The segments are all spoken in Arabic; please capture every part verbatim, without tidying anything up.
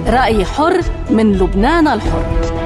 رأي حر من لبنان الحر.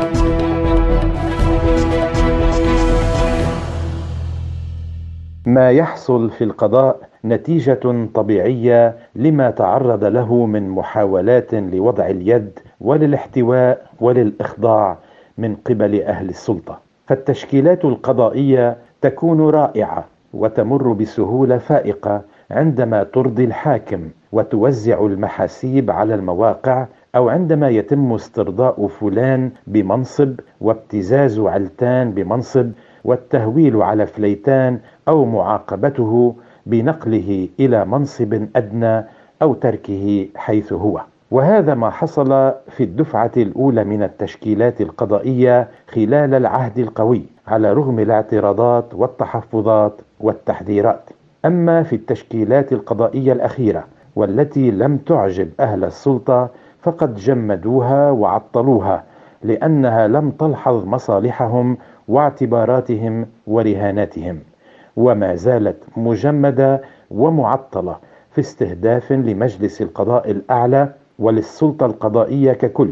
ما يحصل في القضاء نتيجة طبيعية لما تعرض له من محاولات لوضع اليد وللاحتواء وللإخضاع من قبل أهل السلطة. فالتشكيلات القضائية تكون رائعة وتمر بسهولة فائقة عندما ترضي الحاكم وتوزع المحاسيب على المواقع، أو عندما يتم استرضاء فلان بمنصب وابتزاز علتان بمنصب والتهويل على فليتان، أو معاقبته بنقله إلى منصب أدنى أو تركه حيث هو. وهذا ما حصل في الدفعة الأولى من التشكيلات القضائية خلال العهد القوي، على رغم الاعتراضات والتحفظات والتحذيرات. أما في التشكيلات القضائية الأخيرة والتي لم تعجب أهل السلطة فقد جمدوها وعطلوها، لأنها لم تلحظ مصالحهم واعتباراتهم ورهاناتهم، وما زالت مجمدة ومعطلة في استهداف لمجلس القضاء الأعلى وللسلطة القضائية ككل،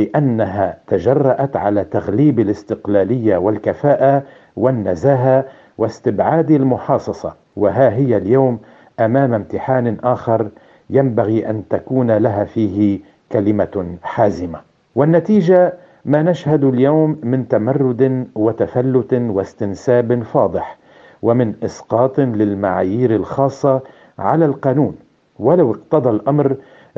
لأنها تجرأت على تغليب الاستقلالية والكفاءة والنزاهة واستبعاد المحاصصة. وها هي اليوم أمام امتحان آخر ينبغي أن تكون لها فيه كلمة حازمة. والنتيجة ما نشهد اليوم من تمرد وتفلت واستنساب فاضح، ومن إسقاط للمعايير الخاصة على القانون، ولو اقتضى الأمر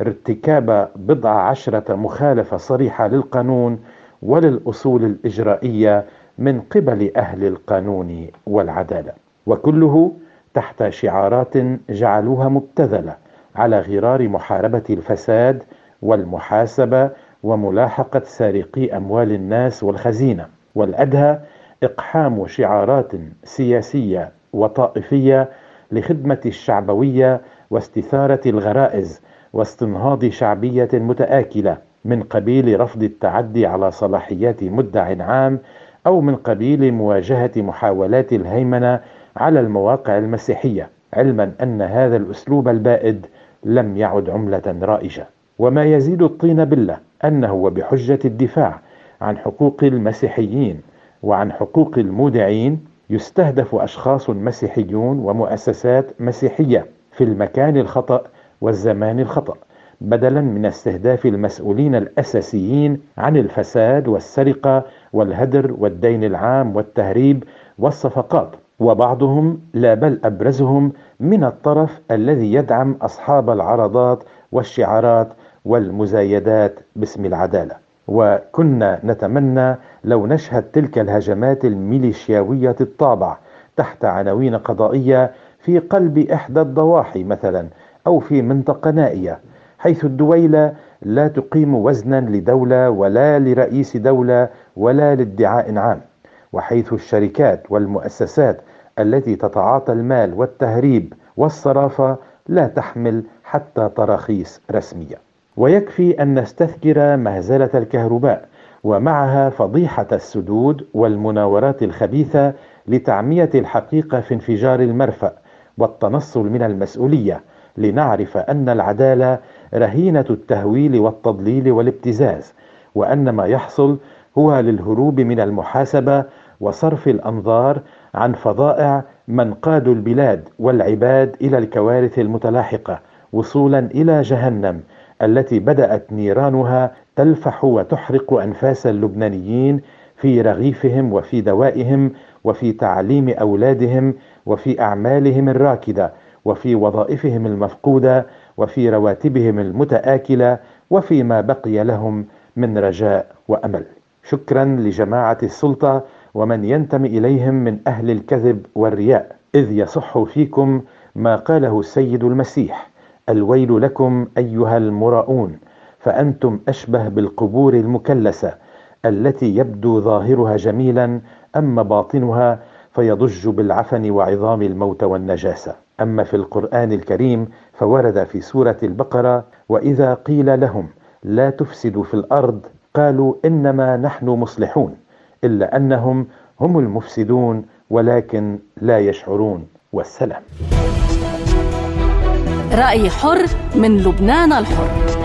ارتكاب بضع عشرة مخالفة صريحة للقانون وللأصول الإجرائية من قبل أهل القانون والعدالة، وكله تحت شعارات جعلوها مبتذلة على غرار محاربة الفساد والمحاسبة وملاحقة سارقي أموال الناس والخزينة. والأدهى إقحام شعارات سياسية وطائفية لخدمة الشعبوية واستثارة الغرائز واستنهاض شعبية متآكلة، من قبيل رفض التعدي على صلاحيات مدع عام، أو من قبيل مواجهة محاولات الهيمنة على المواقع المسيحية، علما أن هذا الأسلوب البائد لم يعد عملة رائجة. وما يزيد الطين بلة أنه وبحجة الدفاع عن حقوق المسيحيين وعن حقوق المودعين يستهدف أشخاص مسيحيون ومؤسسات مسيحية في المكان الخطأ والزمان الخطأ، بدلا من استهداف المسؤولين الأساسيين عن الفساد والسرقة والهدر والدين العام والتهريب والصفقات، وبعضهم لا بل أبرزهم من الطرف الذي يدعم أصحاب العرضات والشعارات والمزايدات باسم العدالة. وكنا نتمنى لو نشهد تلك الهجمات الميليشياوية الطابع تحت عناوين قضائية في قلب إحدى الضواحي مثلا، أو في منطقة نائية، حيث الدويلة لا تقيم وزنا لدولة ولا لرئيس دولة ولا لادعاء عام، وحيث الشركات والمؤسسات التي تتعاطى المال والتهريب والصرافة لا تحمل حتى تراخيص رسمية. ويكفي أن نستذكر مهزلة الكهرباء ومعها فضيحة السدود والمناورات الخبيثة لتعمية الحقيقة في انفجار المرفأ والتنصل من المسؤولية، لنعرف أن العدالة رهينة التهويل والتضليل والابتزاز، وأن ما يحصل هو للهروب من المحاسبة وصرف الأنظار عن فظائع من قادوا البلاد والعباد إلى الكوارث المتلاحقة، وصولا إلى جهنم التي بدأت نيرانها تلفح وتحرق أنفاس اللبنانيين في رغيفهم وفي دوائهم وفي تعليم أولادهم وفي أعمالهم الراكدة وفي وظائفهم المفقودة وفي رواتبهم المتآكلة وفي ما بقي لهم من رجاء وأمل. شكرا لجماعة السلطة ومن ينتمي إليهم من أهل الكذب والرياء، إذ يصح فيكم ما قاله السيد المسيح: الويل لكم أيها المراؤون، فأنتم أشبه بالقبور المكلسة التي يبدو ظاهرها جميلا أما باطنها فيضج بالعفن وعظام الموت والنجاسة. أما في القرآن الكريم فورد في سورة البقرة: وإذا قيل لهم لا تفسدوا في الأرض قالوا إنما نحن مصلحون، إلا أنهم هم المفسدون ولكن لا يشعرون. والسلام. رأي حر من لبنان الحر.